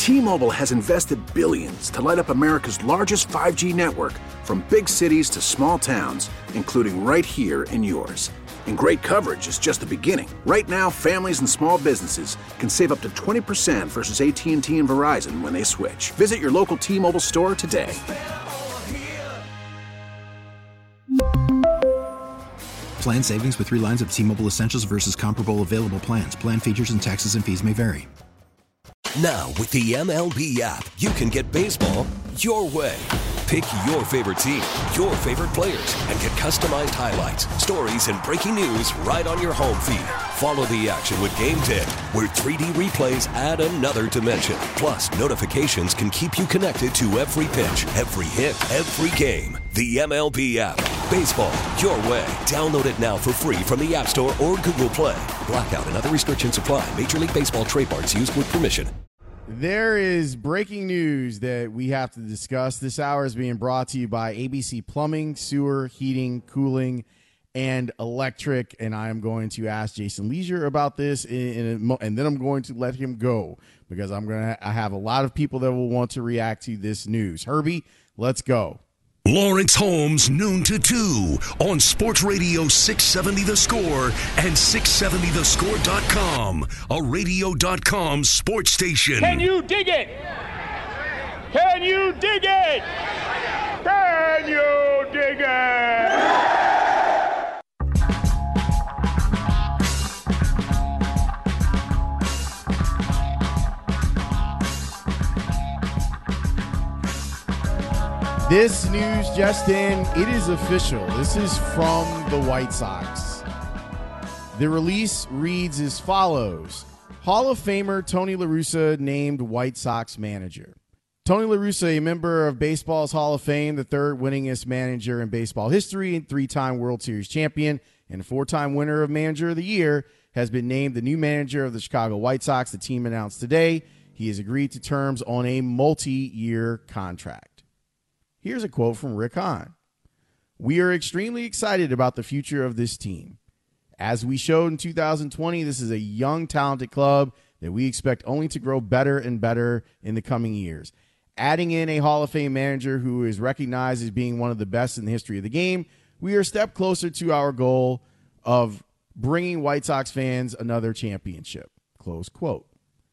T-Mobile has invested billions to light up America's largest 5G network, from big cities to small towns, including right here in yours. And great coverage is just the beginning. Right now, families and small businesses can save up to 20% versus AT&T and Verizon when they switch. Visit your local T-Mobile store today. Plan savings with 3 lines of T-Mobile Essentials versus comparable available plans. Plan features and taxes and fees may vary. Now, with the MLB app, you can get baseball your way. Pick your favorite team, your favorite players, and get customized highlights, stories, and breaking news right on your home feed. Follow the action with Game Day, where 3D replays add another dimension. Plus, notifications can keep you connected to every pitch, every hit, every game. The MLB app. Baseball your way. Download it now for free from the App Store or Google Play. Blackout and other restrictions apply. Major League Baseball trademarks used with permission. There is breaking news that we have to discuss. This hour is being brought to you by ABC Plumbing, Sewer, Heating, Cooling, and Electric. And I am going to ask Jason Leisure about this, and then I'm going to let him go because I have a lot of people that will want to react to this news. Herbie, let's go. Lawrence Holmes, noon to 2 on Sports Radio 670 The Score and 670thescore.com, a radio.com sports station. Can you dig it? Can you dig it? Can you dig it? This news just in, it is official. This is from the White Sox. The release reads as follows. Hall of Famer Tony La Russa named White Sox manager. Tony La Russa, a member of baseball's Hall of Fame, the third winningest manager in baseball history, and 3-time World Series champion, and 4-time winner of Manager of the Year, has been named the new manager of the Chicago White Sox. The team announced today he has agreed to terms on a multi-year contract. Here's a quote from Rick Hahn. We are extremely excited about the future of this team. As we showed in 2020, this is a young, talented club that we expect only to grow better and better in the coming years. Adding in a Hall of Fame manager who is recognized as being one of the best in the history of the game, we are a step closer to our goal of bringing White Sox fans another championship. Close quote.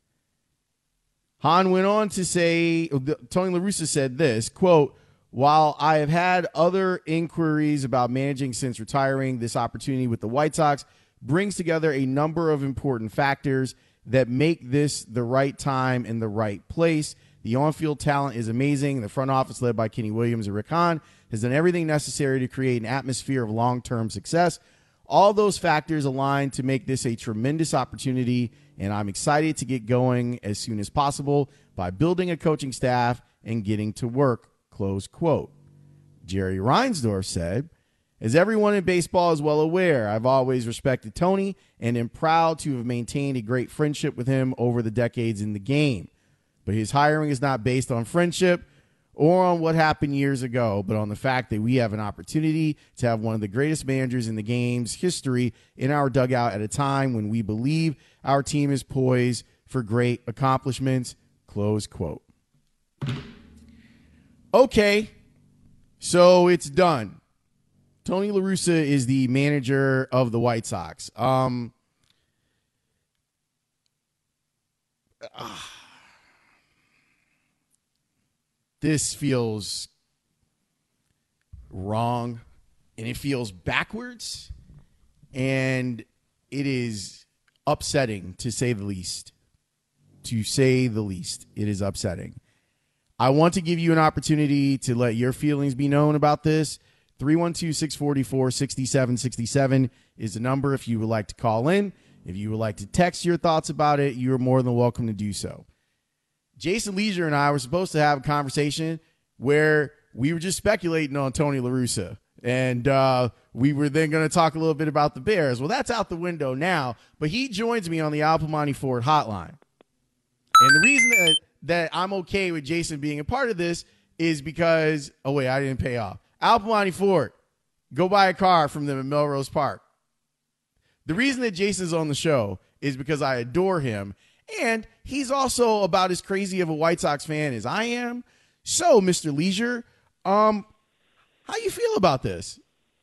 Hahn went on to say, Tony La Russa said this, quote, while I have had other inquiries about managing since retiring, this opportunity with the White Sox brings together a number of important factors that make this the right time and the right place. The on-field talent is amazing. The front office, led by Kenny Williams and Rick Hahn, has done everything necessary to create an atmosphere of long-term success. All those factors align to make this a tremendous opportunity, and I'm excited to get going as soon as possible by building a coaching staff and getting to work. Close quote. Jerry Reinsdorf said, as everyone in baseball is well aware, I've always respected Tony and am proud to have maintained a great friendship with him over the decades in the game. But his hiring is not based on friendship or on what happened years ago, but on the fact that we have an opportunity to have one of the greatest managers in the game's history in our dugout at a time when we believe our team is poised for great accomplishments. Close quote. Okay, so it's done. Tony La Russa is the manager of the White Sox. This feels wrong, and it feels backwards, and it is upsetting, to say the least. To say the least, it is upsetting. I want to give you an opportunity to let your feelings be known about this. 312-644-6767 is the number if you would like to call in. If you would like to text your thoughts about it, you are more than welcome to do so. Jason Leisure and I were supposed to have a conversation where we were just speculating on Tony La Russa, and we were then going to talk a little bit about the Bears. Well, that's out the window now, but he joins me on the Al Piemonte Ford hotline. And the reason that I'm okay with Jason being a part of this is because, oh, wait, I didn't pay off. Al Piemonte Ford, go buy a car from them in Melrose Park. The reason that Jason's on the show is because I adore him, And he's also about as crazy of a White Sox fan as I am. So, Mr. Leisure, how you feel about this?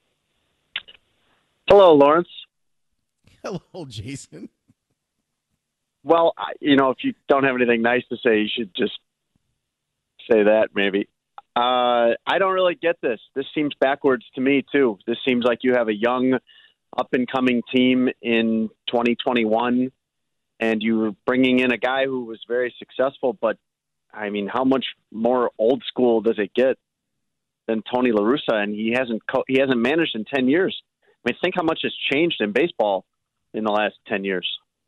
Hello, Lawrence. Hello, Jason. Well, if you don't have anything nice to say, you should just say that maybe. I don't really get this. This seems backwards to me, too. This seems like you have a young, up-and-coming team in 2021, and you're bringing in a guy who was very successful, but, I mean, how much more old school does it get than Tony La Russa? And he hasn't managed in 10 years. I mean, think how much has changed in baseball in the last 10 years.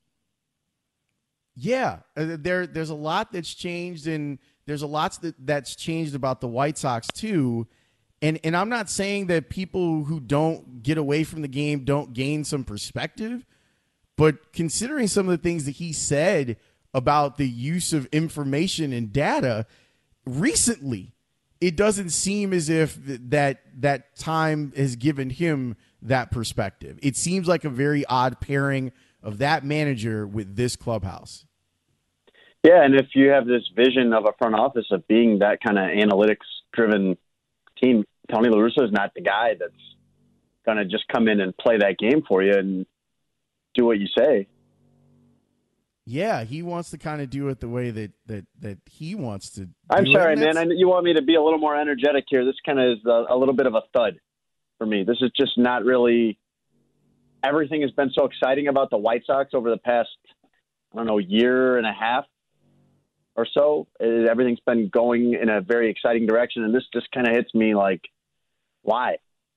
Yeah, there's a lot that's changed, and there's a lot that's changed about the White Sox too. And I'm not saying that people who don't get away from the game don't gain some perspective, but considering some of the things that he said about the use of information and data recently, it doesn't seem as if that time has given him that perspective. It seems like a very odd pairing of that manager with this clubhouse. Yeah, and if you have this vision of a front office of being that kind of analytics-driven team, Tony La Russa is not the guy that's going to just come in and play that game for you and do what you say. Yeah, he wants to kind of do it the way that he wants to do I'm sorry, it. man. You want me to be a little more energetic here. This kind of is a little bit of a thud for me. This is just not really – everything has been so exciting about the White Sox over the past, year and a half or so. Everything's been going in a very exciting direction, and this just kind of hits me like, why?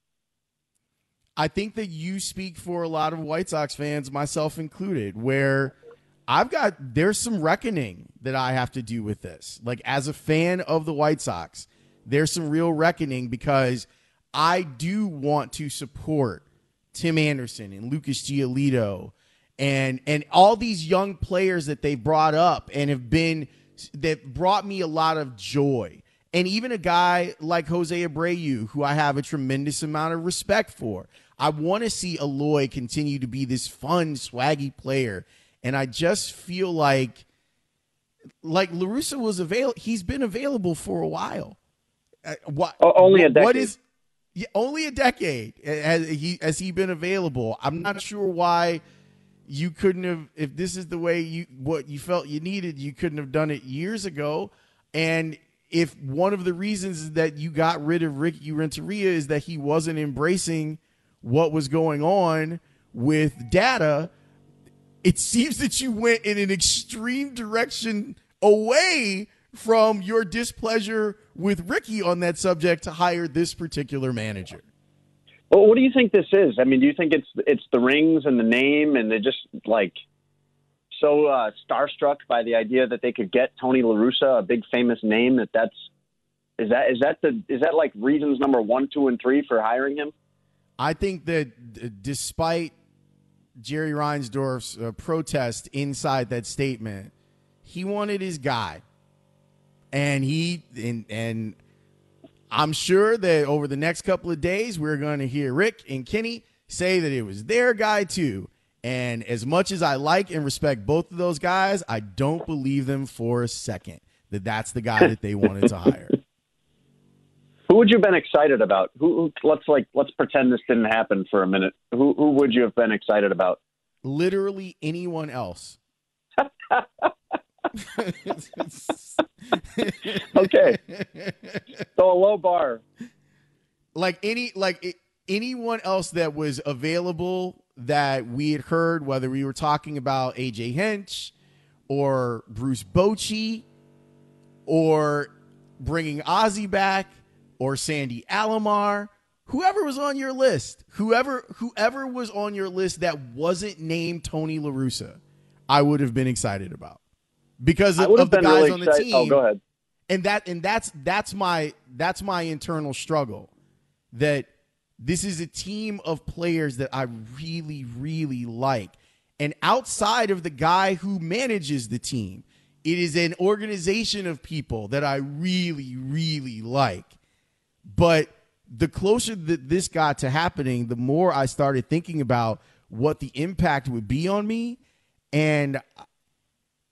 I think that you speak for a lot of White Sox fans, myself included, where there's some reckoning that I have to do with this. Like, as a fan of the White Sox, there's some real reckoning because I do want to support Tim Anderson and Lucas Giolito and all these young players that they brought up and that brought me a lot of joy. And even a guy like Jose Abreu, who I have a tremendous amount of respect for. I want to see Eloy continue to be this fun, swaggy player. And I just feel like La Russa was available. He's been available for a while. Only a decade. Only a decade has he been available. I'm not sure why you couldn't have, if this is the way what you felt you needed, you couldn't have done it years ago. And if one of the reasons that you got rid of Ricky Renteria is that he wasn't embracing what was going on with data, it seems that you went in an extreme direction away from your displeasure with Ricky on that subject to hire this particular manager. Well, what do you think this is? I mean, do you think it's the rings and the name, and they're just like so starstruck by the idea that they could get Tony La Russa, a big famous name? Is that like reasons number 1, 2, and 3 for hiring him? I think that despite Jerry Reinsdorf's protest inside that statement, he wanted his guy. And I'm sure that over the next couple of days, we're going to hear Rick and Kenny say that it was their guy too. And as much as I like and respect both of those guys, I don't believe them for a second that that's the guy that they wanted to hire. Who would you have been excited about? Let's pretend this didn't happen for a minute. Who would you have been excited about? Literally anyone else. Okay. So a low bar. Anyone else that was available that we had heard, whether we were talking about AJ Hinch or Bruce Bochy or bringing Ozzie back or Sandy Alomar, whoever was on your list, whoever was on your list that wasn't named Tony La Russa, I would have been excited about because of the guys really on the team. Oh, go ahead. And that's my internal struggle, that this is a team of players that I really, really like. And outside of the guy who manages the team, it is an organization of people that I really, really like. But the closer that this got to happening, the more I started thinking about what the impact would be on me. And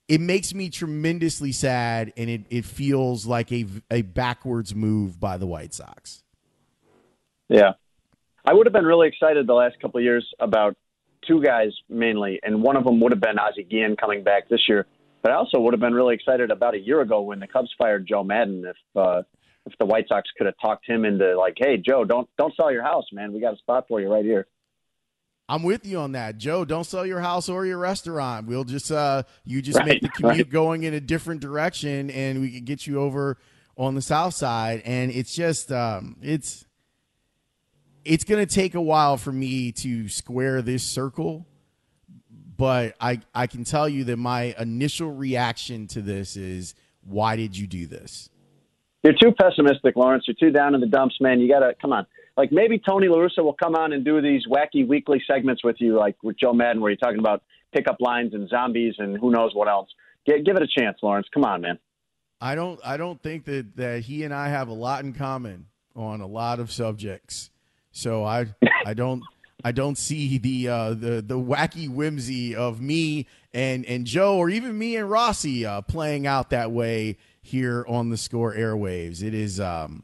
it makes me tremendously sad, and it feels like a backwards move by the White Sox. Yeah. I would have been really excited the last couple of years about two guys mainly, and one of them would have been Ozzie Guillen coming back this year. But I also would have been really excited about a year ago when the Cubs fired Joe Maddon if the White Sox could have talked him into like, hey, Joe, don't sell your house, man. We got a spot for you right here. I'm with you on that, Joe. Don't sell your house or your restaurant. We'll just you just Right, make the commute right. going in a different direction, and we can get you over on the south side. And it's just it's going to take a while for me to square this circle, but I can tell you that my initial reaction to this is, why did you do this? You're too pessimistic, Lawrence. You're too down in the dumps, man. You got to come on. Like maybe Tony La Russa will come on and do these wacky weekly segments with you, like with Joe Maddon, where you're talking about pickup lines and zombies and who knows what else. Give it a chance, Lawrence. Come on, man. I don't think that he and I have a lot in common on a lot of subjects. So I don't see the wacky whimsy of me and Joe, or even me and Rossi playing out that way here on the Score airwaves. It is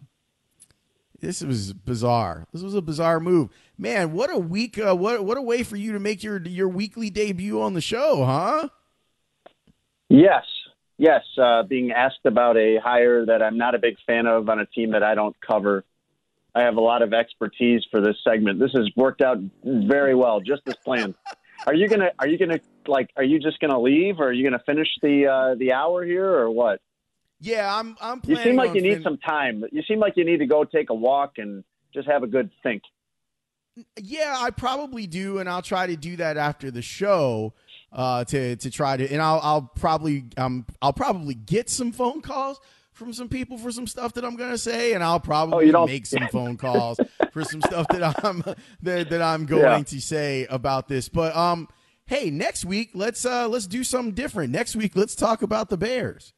this was bizarre. This was a bizarre move, man. What a week! What a way for you to make your weekly debut on the show, huh? Yes. Being asked about a hire that I'm not a big fan of on a team that I don't cover. I have a lot of expertise for this segment. This has worked out very well, just as planned. Are you just gonna leave, or are you gonna finish the hour here, or what? Yeah, I'm. You seem like you need some time. You seem like you need to go take a walk and just have a good think. Yeah, I probably do, and I'll try to do that after the show to try to. And I'll probably get some phone calls from some people for some stuff that I'm going to say, and I'll probably make some phone calls for some stuff that I'm going to say about this. But hey, next week let's do something different. Next week let's talk about the Bears.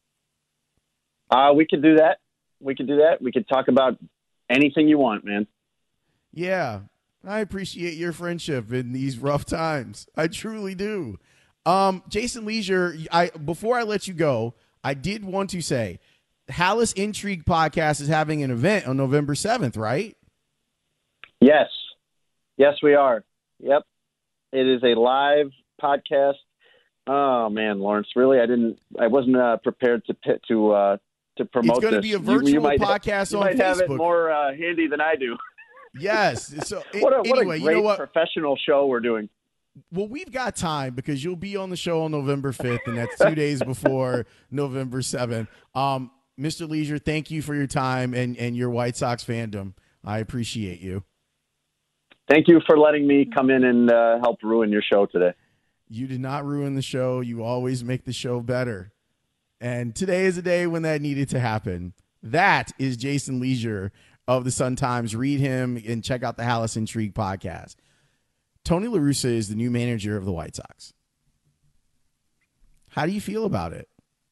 We could do that. We could talk about anything you want, man. Yeah, I appreciate your friendship in these rough times. I truly do. Jason Leisure, before I let you go, I did want to say, Hallis Intrigue Podcast is having an event on November 7th, right? Yes, we are. Yep. It is a live podcast. Oh man, Lawrence, really, I wasn't prepared to promote this. It's going to be a virtual podcast on Facebook. You might have it more handy than I do. Yes. So what a anyway, great you know what? Professional show we're doing. Well, we've got time because you'll be on the show on November 5th, and that's 2 days before November 7th. Mr. Leisure, thank you for your time and your White Sox fandom. I appreciate you. Thank you for letting me come in and help ruin your show today. You did not ruin the show. You always make the show better. And today is a day when that needed to happen. That is Jason Leisure of the Sun-Times. Read him and check out the Hallis Intrigue podcast. Tony La Russa is the new manager of the White Sox. How do you feel about it?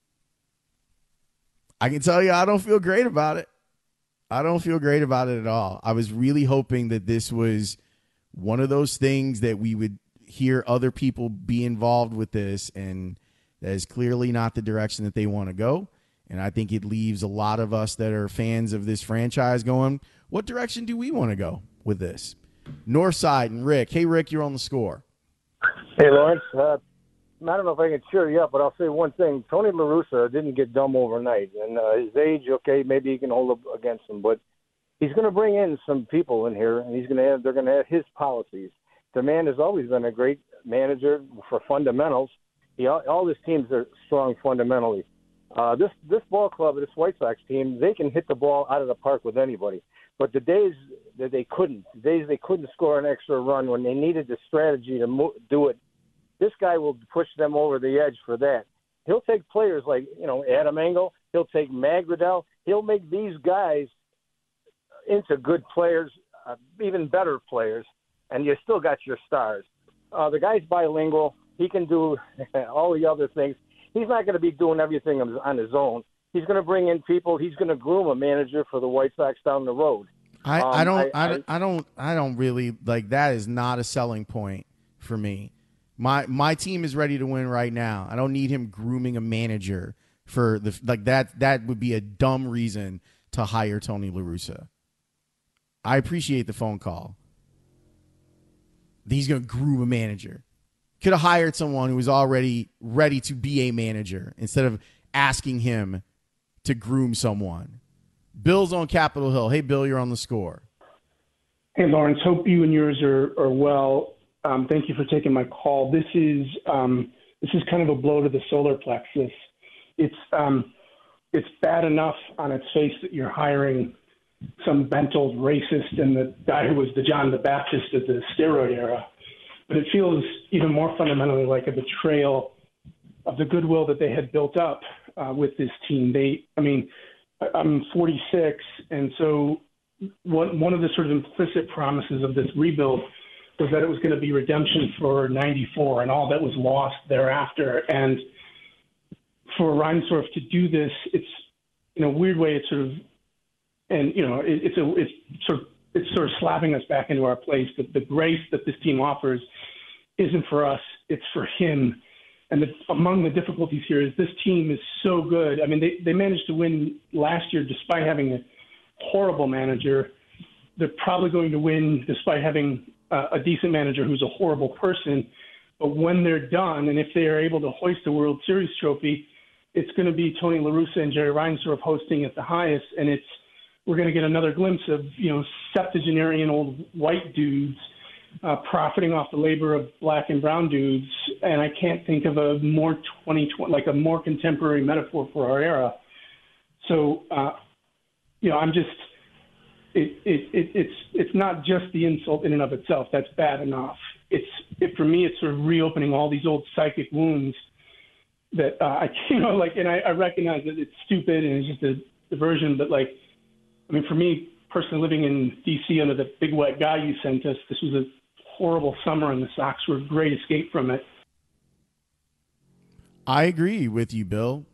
I can tell you I don't feel great about it. I don't feel great about it at all. I was really hoping that this was one of those things that we would hear other people be involved with this, and that is clearly not the direction that they want to go. And I think it leaves a lot of us that are fans of this franchise going, what direction do we want to go with this? Northside and Rick. Hey, Rick, you're on the Score. Hey, Lawrence. I don't know if I can cheer you up, but I'll say one thing. Tony La Russa didn't get dumb overnight. And his age, okay, maybe he can hold up against him. But he's going to bring in some people in here, and they're going to have his policies. The man has always been a great manager for fundamentals. All his teams are strong fundamentally. This ball club, this White Sox team, they can hit the ball out of the park with anybody. But the days that they couldn't score an extra run when they needed the strategy to do it, this guy will push them over the edge for that. He'll take players like, Adam Engel. He'll take Magradel. He'll make these guys into good players, even better players, and you still got your stars. The guy's bilingual. He can do all the other things. He's not going to be doing everything on his own. He's going to bring in people. He's going to groom a manager for the White Sox down the road. I don't really like that. Is not a selling point for me. My team is ready to win right now. I don't need him grooming a manager for that. That would be a dumb reason to hire Tony La Russa. I appreciate the phone call. He's going to groom a manager. Could have hired someone who was already ready to be a manager instead of asking him to groom someone. Bill's on Capitol Hill. Hey, Bill, you're on the Score. Hey, Lawrence. Hope you and yours are well. Thank you for taking my call. This is kind of a blow to the solar plexus. It's bad enough on its face that you're hiring some bent old racist and the guy who was the John the Baptist of the steroid era. But it feels even more fundamentally like a betrayal of the goodwill that they had built up with this team. I'm 46, and so one of the sort of implicit promises of this rebuild was that it was going to be redemption for 94 and all that was lost thereafter. And for Reinsdorf to do this, it's in a weird way, it's sort of, and it's sort of slapping us back into our place. That the grace that this team offers isn't for us; it's for him. And among the difficulties here is this team is so good. I mean, they managed to win last year despite having a horrible manager. They're probably going to win despite having a decent manager who's a horrible person. But when they're done, and if they are able to hoist a World Series trophy, it's going to be Tony La Russa and Jerry Reinsdorf hosting at the highest, and we're going to get another glimpse of septuagenarian old white dudes profiting off the labor of black and brown dudes. And I can't think of a more a more contemporary metaphor for our era. So I'm just it's not just the insult in and of itself that's bad enough. For me it's sort of reopening all these old psychic wounds that I recognize that it's stupid and it's just a diversion, but for me personally, living in D.C. under the big white guy you sent us, this was a horrible summer, and the Sox were a great escape from it. I agree with you, Bill.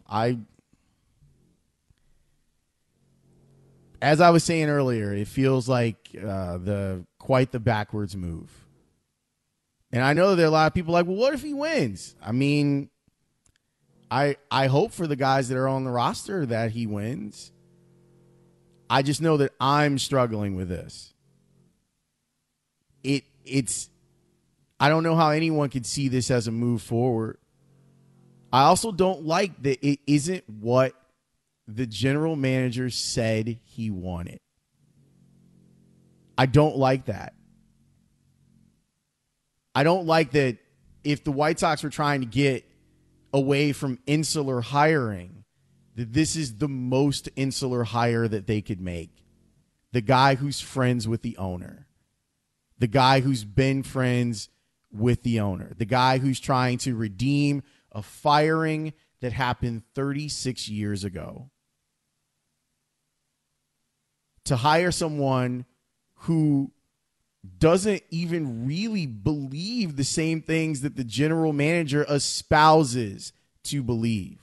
As I was saying earlier, it feels like quite the backwards move. And I know there are a lot of people like, well, what if he wins? I mean, I hope for the guys that are on the roster that he wins. I just know that I'm struggling with this. I don't know how anyone could see this as a move forward. I also don't like that it isn't what the general manager said he wanted. I don't like that. I don't like that if the White Sox were trying to get away from insular hiring, that this is the most insular hire that they could make. The guy who's friends with the owner. The guy who's been friends with the owner. The guy who's trying to redeem a firing that happened 36 years ago. To hire someone who doesn't even really believe the same things that the general manager espouses to believe.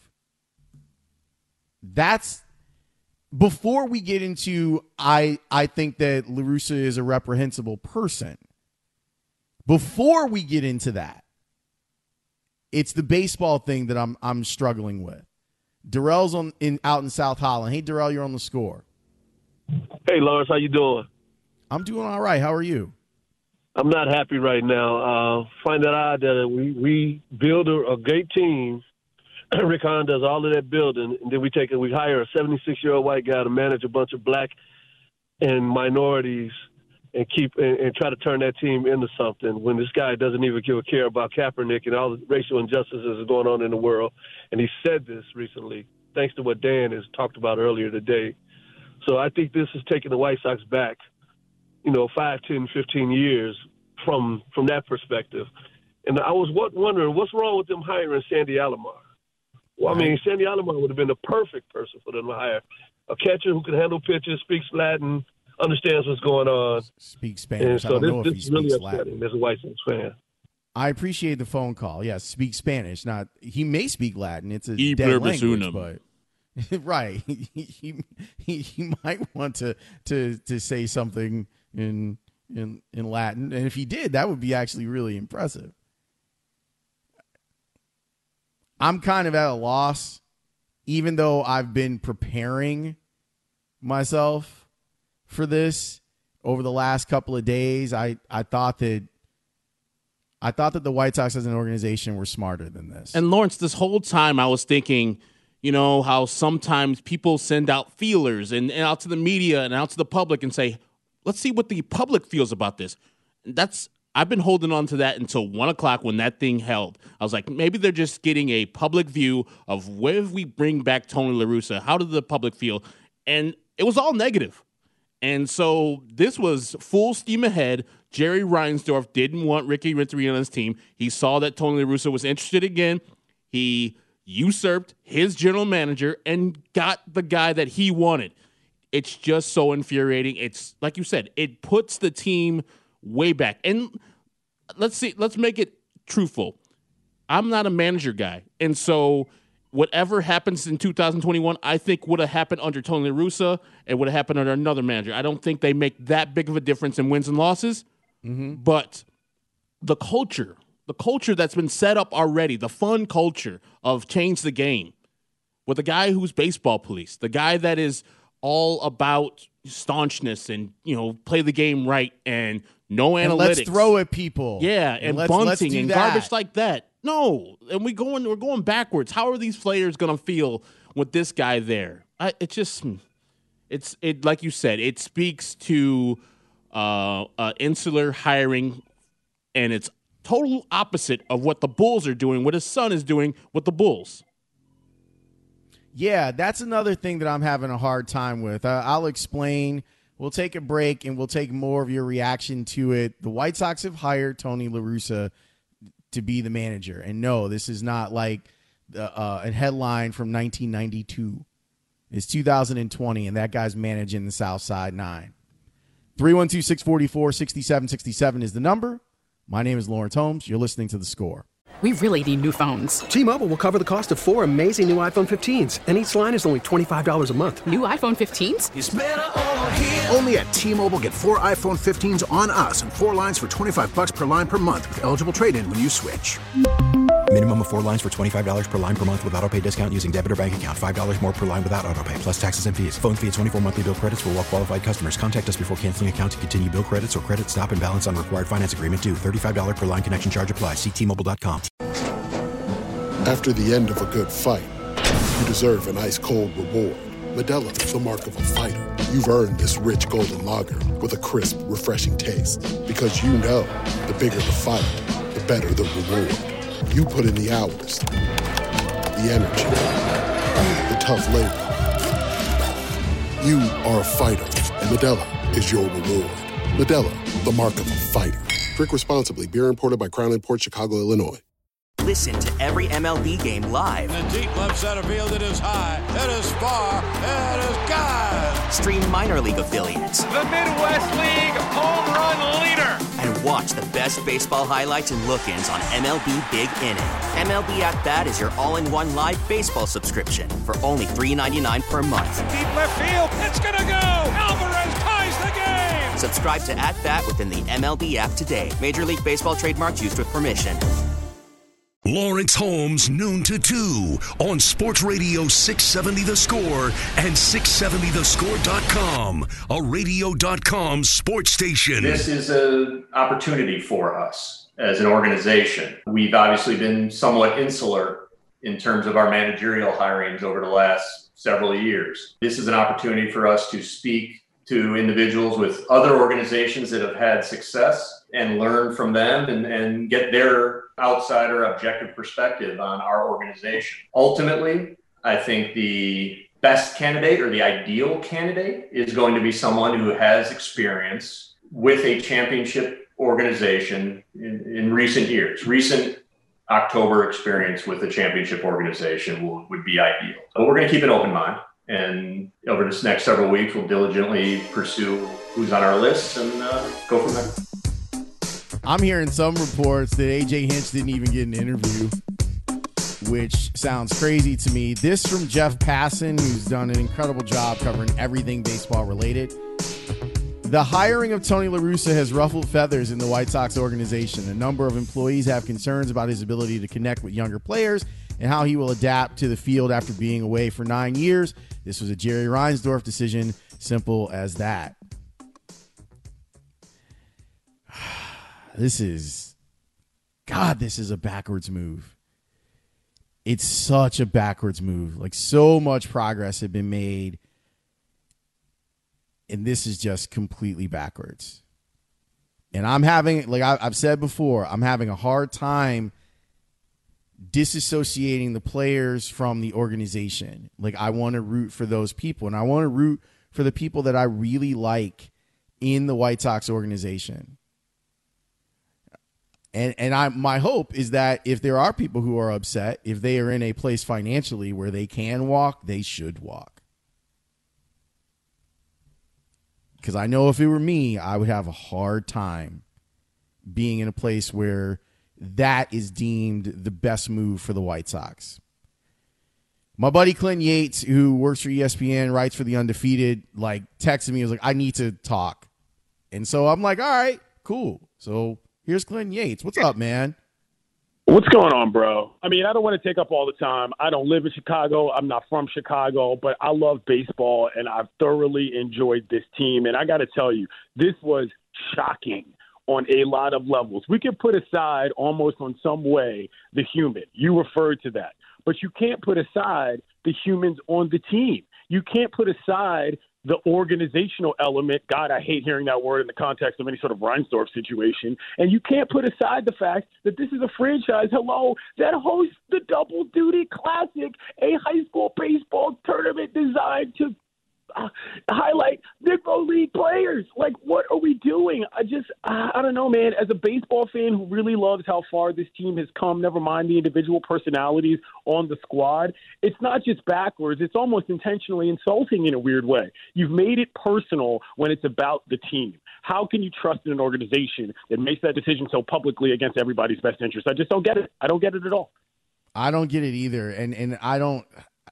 That's before we get into I think that La Russa is a reprehensible person. Before we get into that, it's the baseball thing that I'm struggling with. Darrell's out in South Holland. Hey, Darrell, you're on the Score. Hey, Lawrence, how you doing? I'm doing all right. How are you? I'm not happy right now. Find it odd that we build a great team. Rick Hahn does all of that building, and then we hire a 76-year-old white guy to manage a bunch of black and minorities and try to turn that team into something when this guy doesn't even give a care about Kaepernick and all the racial injustices that are going on in the world. And he said this recently, thanks to what Dan has talked about earlier today. So I think this is taking the White Sox back, 5, 10, 15 years from that perspective. And I was wondering, what's wrong with them hiring Sandy Alomar? Well, I mean, Sandy Alomar would have been the perfect person for them to hire. A catcher who can handle pitches, speaks Latin, understands what's going on. Speaks Spanish. And so I don't know if he is really speaks upsetting Latin. as a White Sox fan. I appreciate the phone call. Yes, speak Spanish. He may speak Latin. It's a E dead pluribus language, unum. but right. He might want to say something in Latin, and if he did, that would be actually really impressive. I'm kind of at a loss, even though I've been preparing myself for this over the last couple of days. I thought that the White Sox as an organization were smarter than this. And Lawrence, this whole time I was thinking, you know, how sometimes people send out feelers and out to the media and out to the public and say, let's see what the public feels about this. I've been holding on to that until 1 o'clock when that thing held. I was like, maybe they're just getting a public view of where we bring back Tony La Russa. How did the public feel? And it was all negative. And so this was full steam ahead. Jerry Reinsdorf didn't want Ricky Renteria on his team. He saw that Tony La Russa was interested again. He usurped his general manager and got the guy that he wanted. It's just so infuriating. It's like you said, it puts the team way back. And let's make it truthful. I'm not a manager guy. And so whatever happens in 2021, I think would have happened under Tony La Russa and would have happened under another manager. I don't think they make that big of a difference in wins and losses. Mm-hmm. But the culture that's been set up already, the fun culture of change the game with a guy who's baseball police, the guy that is all about staunchness and, you know, play the game right and no analytics. And let's throw at people. Yeah, and bunting and garbage like that. No, and we're going backwards. How are these players going to feel with this guy there? It's like you said, it speaks to insular hiring, and it's total opposite of what the Bulls are doing, what his son is doing with the Bulls. Yeah, that's another thing that I'm having a hard time with. I'll explain. We'll take a break, and we'll take more of your reaction to it. The White Sox have hired Tony La Russa to be the manager. And no, this is not like a headline from 1992. It's 2020, and that guy's managing the South Side 9. 312-644-6767 is the number. My name is Lawrence Holmes. You're listening to The Score. We really need new phones. T-Mobile will cover the cost of 4 amazing new iPhone 15s, and each line is only $25 a month. New iPhone 15s? It's better over here. Only at T-Mobile, get 4 iPhone 15s on us and 4 lines for $25 per line per month with eligible trade-in when you switch. Minimum of 4 lines for $25 per line per month with autopay discount using debit or bank account. $5 more per line without autopay, plus taxes and fees. Phone fee at 24 monthly bill credits for well-qualified customers. Contact us before canceling account to continue bill credits or credit stop and balance on required finance agreement due. $35 per line connection charge applies. See T-Mobile.com. After the end of a good fight, you deserve an ice-cold reward. Modelo, the mark of a fighter. You've earned this rich golden lager with a crisp, refreshing taste. Because you know, the bigger the fight, the better the reward. You put in the hours, the energy, the tough labor. You are a fighter, and Modelo is your reward. Modelo, the mark of a fighter. Drink responsibly. Beer imported by Crown Imports, Chicago, Illinois. Listen to every MLB game live. In the deep left center field, it is high, it is far, it is gone. Stream minor league affiliates. The Midwest League home run leader. And watch the best baseball highlights and look-ins on MLB Big Inning. MLB At Bat is your all-in-one live baseball subscription for only $3.99 per month. Deep left field, it's gonna go. Alvarez ties the game. Subscribe to At Bat within the MLB app today. Major League Baseball trademarks used with permission. Lawrence Holmes, noon to 2 on Sports Radio 670 The Score and 670thescore.com, a radio.com sports station. This is an opportunity for us as an organization. We've obviously been somewhat insular in terms of our managerial hirings over the last several years. This is an opportunity for us to speak to individuals with other organizations that have had success and learn from them and get their outside or objective perspective on our organization. Ultimately, I think the best candidate or the ideal candidate is going to be someone who has experience with a championship organization in recent years. Recent October experience with a championship organization would be ideal. But we're going to keep an open mind. And over this next several weeks, we'll diligently pursue who's on our list and go from there. I'm hearing some reports that A.J. Hinch didn't even get an interview, which sounds crazy to me. This from Jeff Passan, who's done an incredible job covering everything baseball related. The The hiring of Tony La Russa has ruffled feathers in the White Sox organization. A number of employees have concerns about his ability to connect with younger players and how he will adapt to the field after being away for 9 years. This was a Jerry Reinsdorf decision, simple as that. This is a backwards move. It's such a backwards move. Like, so much progress had been made, and this is just completely backwards. And I'm having, like I've said before, I'm having a hard time disassociating the players from the organization. Like, I want to root for those people, and I want to root for the people that I really like in the White Sox organization. And my hope is that if there are people who are upset, if they are in a place financially where they can walk, they should walk. Because I know if it were me, I would have a hard time being in a place where that is deemed the best move for the White Sox. My buddy Clint Yates, who works for ESPN, writes for The Undefeated, like, texted me, he was like, I need to talk. And so I'm like, all right, cool. So here's Clint Yates. What's up, man? What's going on, bro? I mean, I don't want to take up all the time. I don't live in Chicago. I'm not from Chicago, but I love baseball, and I've thoroughly enjoyed this team. And I got to tell you, this was shocking on a lot of levels. We can put aside almost on some way the human. You referred to that. But you can't put aside the humans on the team. You can't put aside the organizational element. God, I hate hearing that word in the context of any sort of Reinsdorf situation. And you can't put aside the fact that this is a franchise, that hosts the Double Duty Classic, a high school baseball tournament designed to highlight Negro League players. Like, what are we doing? I don't know, man. As a baseball fan who really loves how far this team has come, never mind the individual personalities on the squad, it's not just backwards. It's almost intentionally insulting in a weird way. You've made it personal when it's about the team. How can you trust in an organization that makes that decision so publicly against everybody's best interest? I just don't get it. I don't get it at all. I don't get it either. And I don't.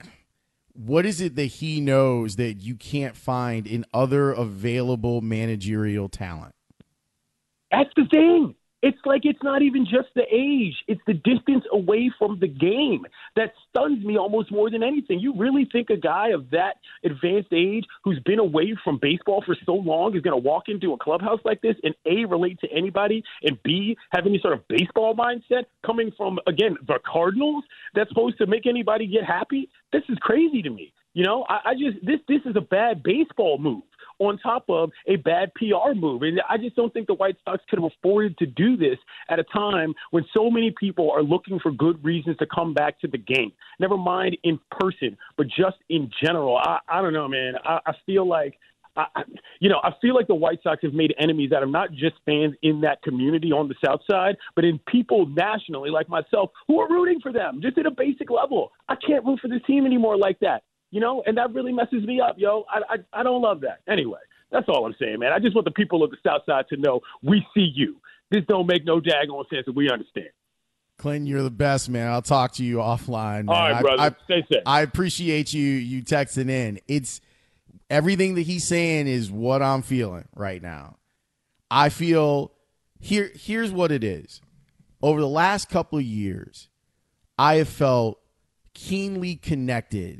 What is it that he knows that you can't find in other available managerial talent? That's the thing. It's like it's not even just the age. It's the distance away from the game that stuns me almost more than anything. You really think a guy of that advanced age who's been away from baseball for so long is going to walk into a clubhouse like this and A, relate to anybody, and B, have any sort of baseball mindset coming from, again, the Cardinals that's supposed to make anybody get happy? This is crazy to me. You know, this is a bad baseball move on top of a bad PR move. And I just don't think the White Sox could have afforded to do this at a time when so many people are looking for good reasons to come back to the game. Never mind in person, but just in general. I don't know, man. I feel like I feel like the White Sox have made enemies out of not just fans in that community on the South Side, but in people nationally like myself who are rooting for them just at a basic level. I can't root for this team anymore like that. You know, and that really messes me up, yo. I don't love that. Anyway, that's all I'm saying, man. I just want the people of the South Side to know we see you. This don't make no daggone sense, and we understand. Clinton, you're the best, man. I'll talk to you offline, man. All right, brother. Stay safe. I appreciate you texting in. It's everything that he's saying is what I'm feeling right now. I feel here's what it is. Over the last couple of years, I have felt keenly connected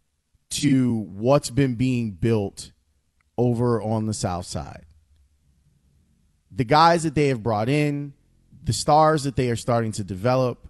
to what's been being built over on the South Side. The guys that they have brought in, the stars that they are starting to develop,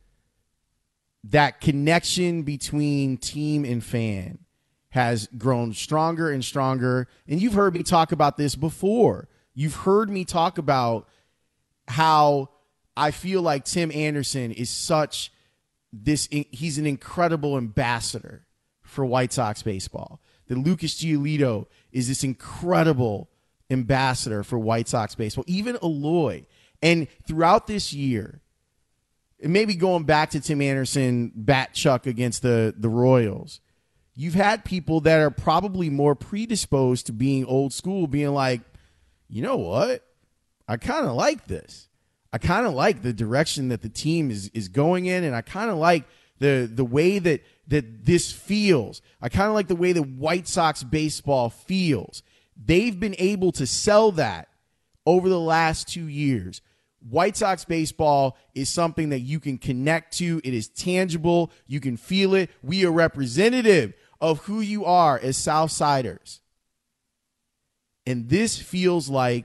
that connection between team and fan has grown stronger and stronger. And you've heard me talk about this before. You've heard me talk about how I feel like Tim Anderson is he's an incredible ambassador for White Sox baseball. That Lucas Giolito is this incredible ambassador for White Sox baseball. Even Eloy. And throughout this year, and maybe going back to Tim Anderson bat chuck against the Royals, you've had people that are probably more predisposed to being old school, being like, you know what? I kind of like this. I kind of like the direction that the team is going in, and I kind of like the way that this feels. I kind of like the way that White Sox baseball feels. They've been able to sell that over the last 2 years. White Sox baseball is something that you can connect to. It is tangible. You can feel it. We are representative of who you are as Southsiders. And this feels like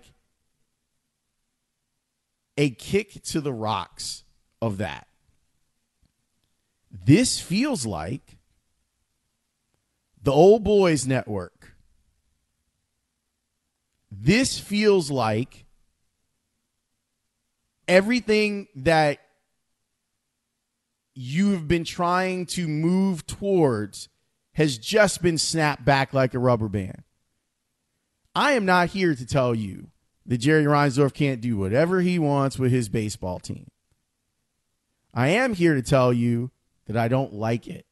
a kick to the rocks of that. This feels like the Old Boys Network. This feels like everything that you've been trying to move towards has just been snapped back like a rubber band. I am not here to tell you that Jerry Reinsdorf can't do whatever he wants with his baseball team. I am here to tell you that I don't like it.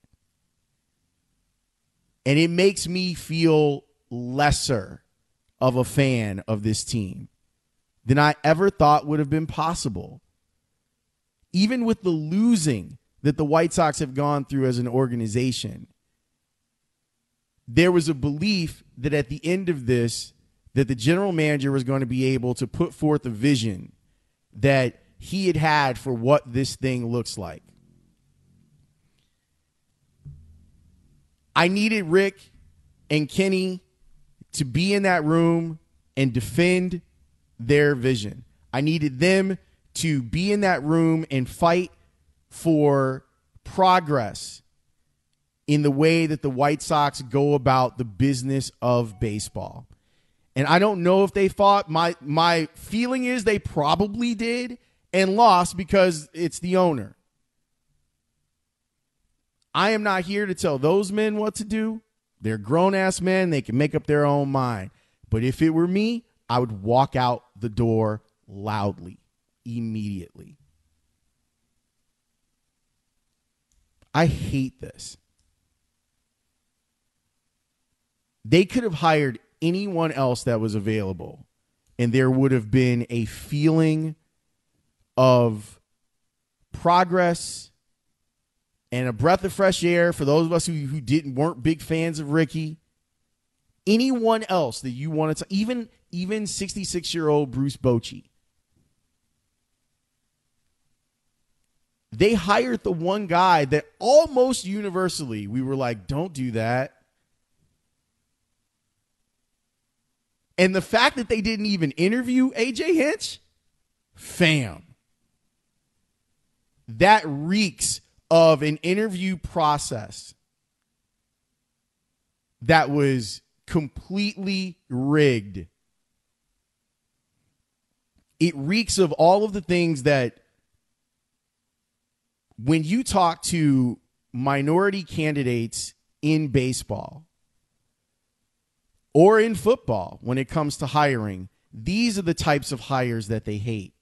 And it makes me feel lesser of a fan of this team than I ever thought would have been possible. Even with the losing that the White Sox have gone through as an organization, there was a belief that at the end of this, that the general manager was going to be able to put forth a vision that he had for what this thing looks like. I needed Rick and Kenny to be in that room and defend their vision. I needed them to be in that room and fight for progress in the way that the White Sox go about the business of baseball. And I don't know if they fought. My feeling is they probably did and lost because it's the owner. I am not here to tell those men what to do. They're grown-ass men. They can make up their own mind. But if it were me, I would walk out the door loudly, immediately. I hate this. They could have hired anyone else that was available, and there would have been a feeling of progress and a breath of fresh air for those of us who weren't big fans of Ricky. Anyone else that you wanted to, even 66-year-old Bruce Bochy. They hired the one guy that almost universally we were like, don't do that. And the fact that they didn't even interview AJ Hinch, fam, that reeks of an interview process that was completely rigged. It reeks of all of the things that when you talk to minority candidates in baseball or in football, when it comes to hiring, these are the types of hires that they hate.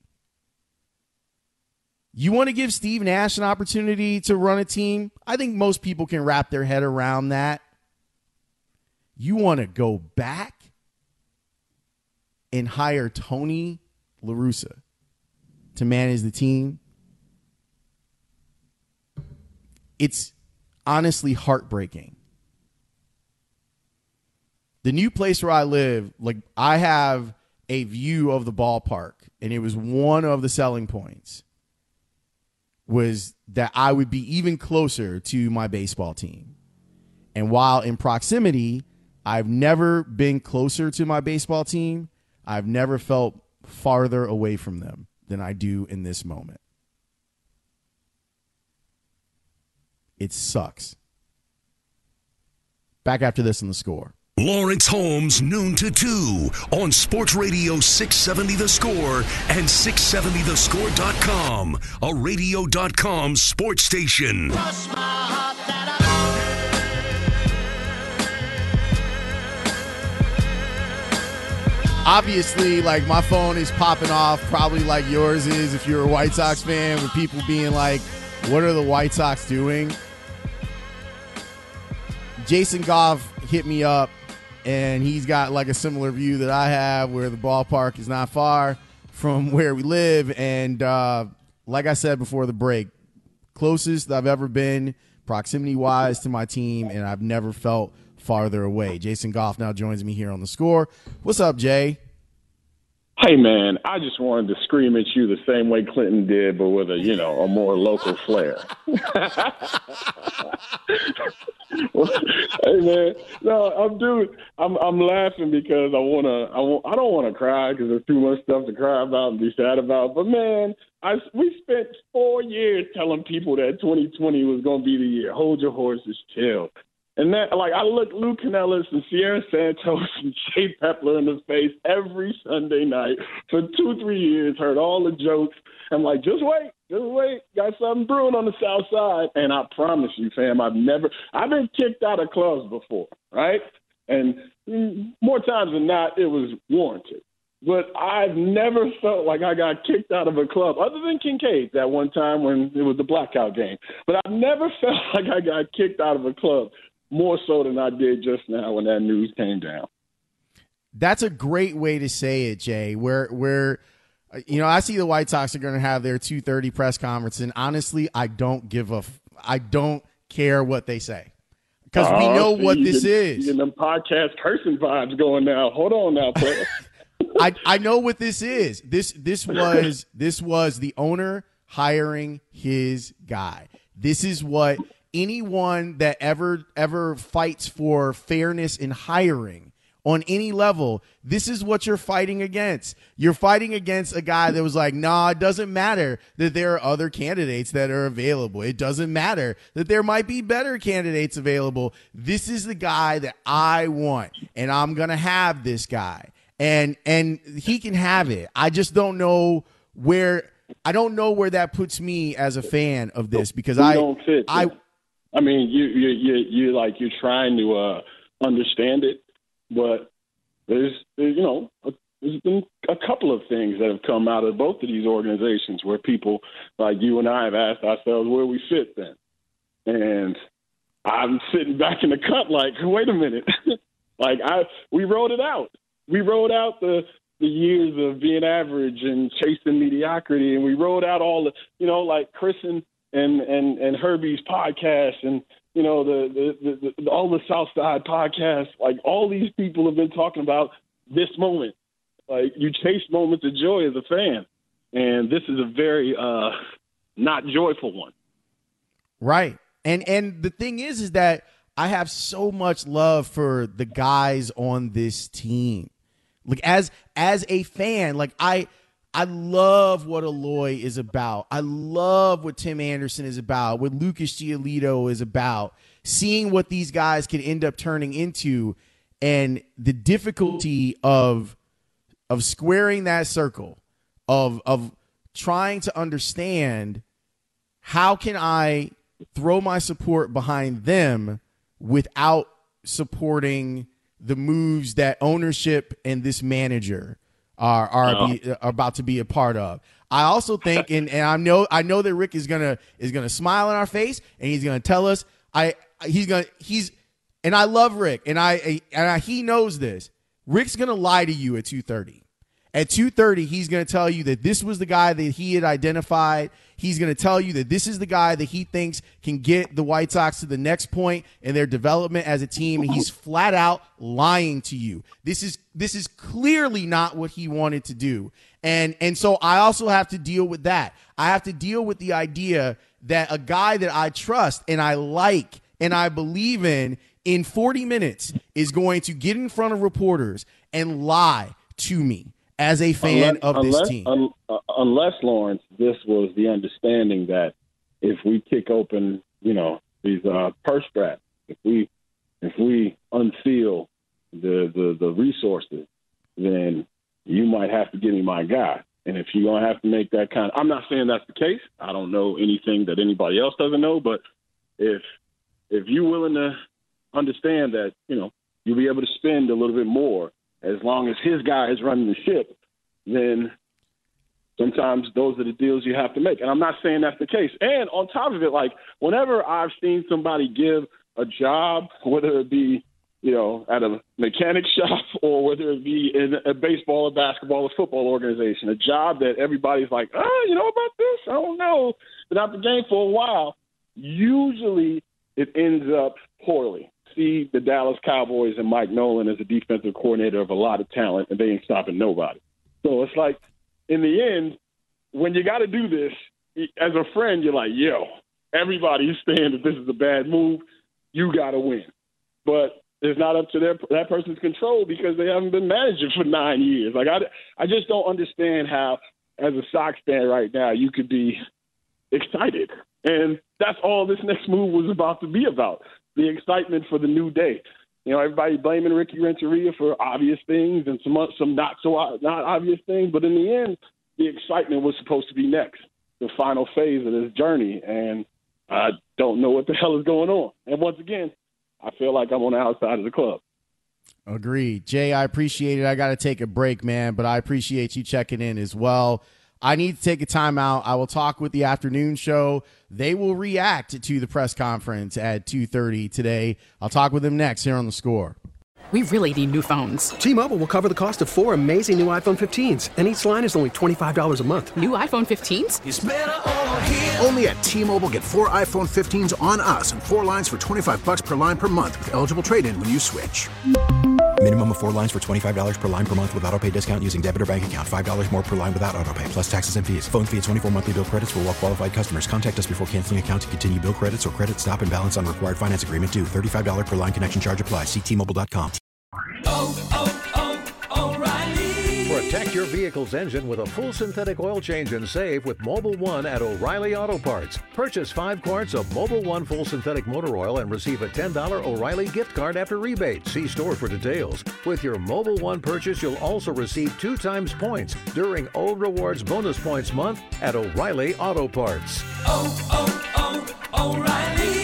You want to give Steve Nash an opportunity to run a team? I think most people can wrap their head around that. You want to go back and hire Tony La Russa to manage the team? It's honestly heartbreaking. The new place where I live, like, I have a view of the ballpark, and it was one of the selling points was that I would be even closer to my baseball team. And while in proximity, I've never been closer to my baseball team, I've never felt farther away from them than I do in this moment. It sucks. Back after this on The Score. Lawrence Holmes, noon to 2 on Sports Radio 670 The Score and 670thescore.com, a radio.com sports station. Obviously, like, my phone is popping off, probably like yours is if you're a White Sox fan, with people being like, what are the White Sox doing? Jason Goff hit me up, and he's got like a similar view that I have, where the ballpark is not far from where we live. And like I said before the break, closest I've ever been proximity-wise to my team, and I've never felt farther away. Jason Goff now joins me here on The Score. What's up, Jay? Hey, man, I just wanted to scream at you the same way Clinton did, but with a more local flair. Hey, man, no, I'm laughing because I don't want to cry because there's too much stuff to cry about and be sad about. But, man, we spent 4 years telling people that 2020 was going to be the year. Hold your horses, chill. And that, I look Lou Canellis and Sierra Santos and Jay Pepler in the face every Sunday night for 2-3 years, heard all the jokes. I'm like, just wait, got something brewing on the South Side. And I promise you, fam, I've been kicked out of clubs before, right? And more times than not, it was warranted. But I've never felt like I got kicked out of a club, other than Kincaid that one time when it was the blackout game. But I've never felt like I got kicked out of a club more so than I did just now when that news came down. That's a great way to say it, Jay, where I see the White Sox are going to have their 2:30 press conference, and honestly, I don't care what they say. Because we know what this is. You're getting them podcast cursing vibes going now. Hold on now, player. I know what this is. This was the owner hiring his guy. This is what anyone that ever fights for fairness in hiring on any level, this is what you're fighting against. You're fighting against a guy that was like, nah, it doesn't matter that there are other candidates that are available. It doesn't matter that there might be better candidates available. This is the guy that I want, and I'm going to have this guy. And he can have it. I just don't know where that puts me as a fan of this, because I mean, you're trying to understand it, but there's been a couple of things that have come out of both of these organizations where people like you and I have asked ourselves where we fit then. And I'm sitting back in the cut like, wait a minute. We wrote it out. We wrote out the years of being average and chasing mediocrity, and we wrote out all the, like Chris and Herbie's podcast, and all the Southside podcasts. Like, all these people have been talking about this moment. Like, you chase moments of joy as a fan, and this is a very not joyful one. Right, and the thing is that I have so much love for the guys on this team. Like, as a fan, like I love what Eloy is about. I love what Tim Anderson is about, what Lucas Giolito is about, seeing what these guys can end up turning into, and the difficulty of squaring that circle, of trying to understand how can I throw my support behind them without supporting the moves that ownership and this manager are about to be a part of. I also think, and I know that Rick is gonna smile in our face, and he's gonna tell us and I love Rick, and he knows this. Rick's gonna lie to you at 2:30. At 2:30, he's going to tell you that this was the guy that he had identified. He's going to tell you that this is the guy that he thinks can get the White Sox to the next point in their development as a team. And he's flat out lying to you. This is clearly not what he wanted to do. And so I also have to deal with that. I have to deal with the idea that a guy that I trust and I like and I believe in 40 minutes is going to get in front of reporters and lie to me as a fan of this team. Unless, Lawrence, this was the understanding that if we kick open, these purse straps, if we unseal the resources, then you might have to give me my guy. And if you're going to have to make that kind of – I'm not saying that's the case. I don't know anything that anybody else doesn't know. But if you're willing to understand that, you'll be able to spend a little bit more as long as his guy is running the ship, then sometimes those are the deals you have to make. And I'm not saying that's the case. And on top of it, like, whenever I've seen somebody give a job, whether it be, at a mechanic shop or whether it be in a baseball or basketball or football organization, a job that everybody's like, you know about this? I don't know. Been out the game for a while. Usually it ends up poorly. See the Dallas Cowboys and Mike Nolan as a defensive coordinator of a lot of talent, and they ain't stopping nobody. So it's like, in the end, when you got to do this, as a friend, you're like, yo, everybody's saying that this is a bad move. You got to win. But it's not up to that person's control because they haven't been managing for 9 years. Like, I just don't understand how, as a Sox fan right now, you could be excited. And that's all this next move was about to be about, the excitement for the new day. You know, everybody blaming Ricky Renteria for obvious things and some not obvious things. But in the end, the excitement was supposed to be next, the final phase of this journey. And I don't know what the hell is going on. And once again, I feel like I'm on the outside of the club. Agreed. Jay, I appreciate it. I got to take a break, man, but I appreciate you checking in as well. I need to take a timeout. I will talk with the afternoon show. They will react to the press conference at 2:30 today. I'll talk with them next here on The Score. We really need new phones. T-Mobile will cover the cost of 4 amazing new iPhone 15s, and each line is only $25 a month. New iPhone 15s? It's better over here. Only at T-Mobile, get 4 iPhone 15s on us and 4 lines for $25 per line per month with eligible trade-in when you switch. Minimum of 4 lines for $25 per line per month with autopay discount using debit or bank account. $5 more per line without autopay, plus taxes and fees. Phone fee at 24 monthly bill credits for well-qualified customers. Contact us before canceling account to continue bill credits or credit stop and balance on required finance agreement due. $35 per line connection charge applies. See T-Mobile.com. O'Reilly. Protect your vehicle's engine with a full synthetic oil change and save with Mobil 1 at O'Reilly Auto Parts. Purchase 5 quarts of Mobil 1 full synthetic motor oil and receive a $10 O'Reilly gift card after rebate. See store for details. With your Mobil 1 purchase, you'll also receive 2 times points during O Rewards Bonus Points Month at O'Reilly Auto Parts. O'Reilly.